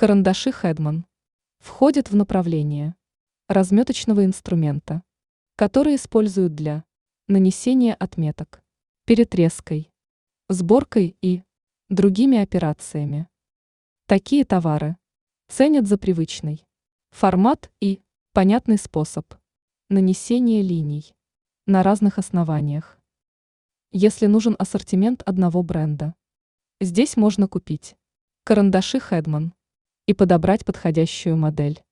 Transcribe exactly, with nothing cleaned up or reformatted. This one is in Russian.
Карандаши Hetman входят в направление разметочного инструмента, который используют для нанесения отметок, перетреской, сборкой и другими операциями. Такие товары ценят за привычный формат и понятный способ нанесения линий на разных основаниях. Если нужен ассортимент одного бренда, здесь можно купить карандаши Hetman и подобрать подходящую модель.